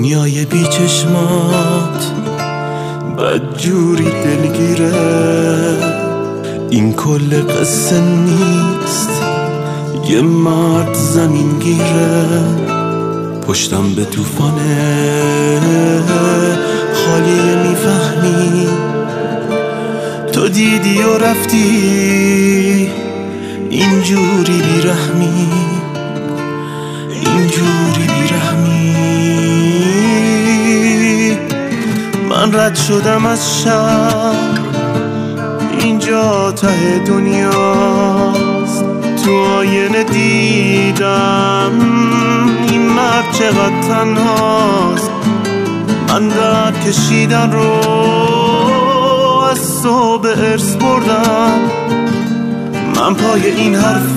دنیای بی چشمات بدجوری دلگیره، این کل قصه نیست، یه مرد زمین گیره. پشتم به طوفانه خالیه، میفهمی تو دیدی و رفتی، اینجوری بیرحمی، اینجوری بیرحمی. من رد شدم از شهر، اینجا ته دنیاست. تو آینه دیدم این مرد چقدر تنهاست. من درد کشیدن رو از تو به ارث بردم. من پای این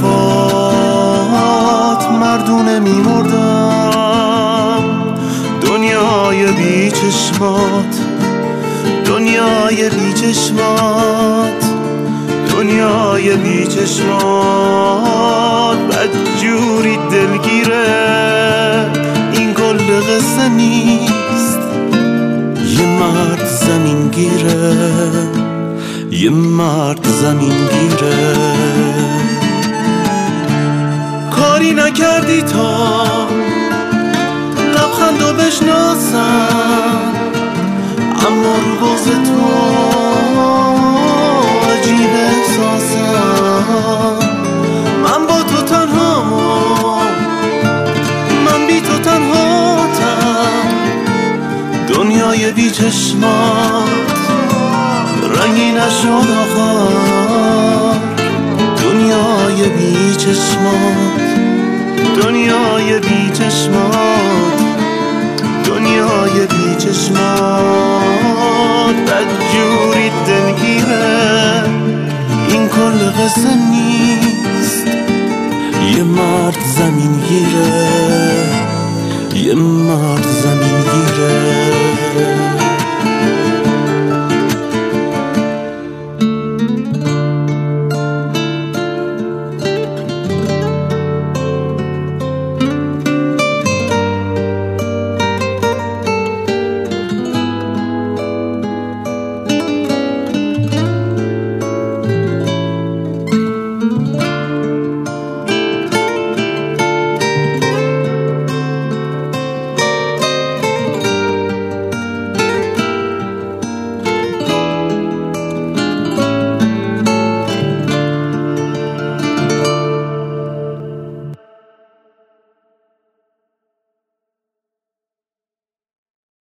حرفات مردونه میمردم. دنیای بی چشمات، دنیای بی چشمات، دنیای بی چشمات بدجوری دلگیره. این کل قصه نیست، یه مرد زمین گیره، یه مرد زمین گیره. کاری نکردی تا لبخندو بشناسم، اما رو بغض تو عجیب احساسم. من با تو تنهام، من بی تو تنهاتم. دنیای بی چشمات رنگی نشد آخر. دنیای بی چشمات، دنیای بی چشمات، دنیای بی چشمات بدجوری دلگیره. این کل قصه